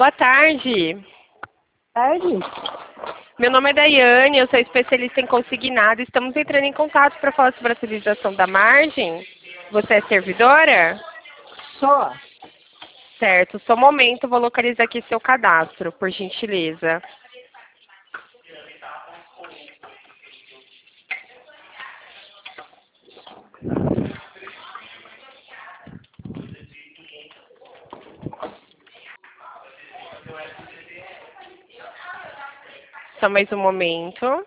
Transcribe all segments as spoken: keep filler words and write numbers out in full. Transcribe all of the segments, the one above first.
Boa tarde. Tarde? Meu nome é Daiane, eu sou especialista em consignado. Estamos entrando em contato para falar sobre a utilização da margem. Você é servidora? Só. Certo, só um momento, vou localizar aqui seu cadastro, por gentileza. Só mais um momento.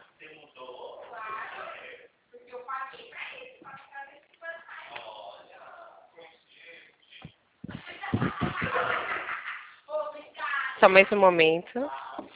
Só mais um momento.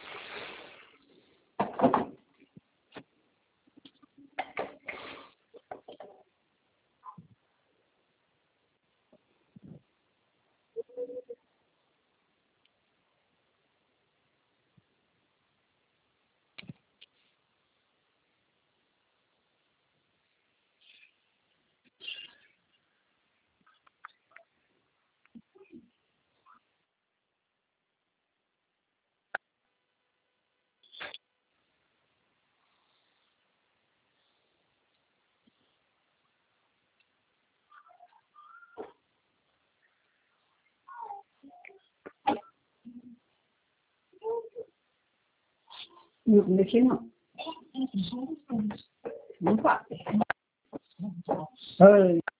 Não mexi não. Não faz. Ai.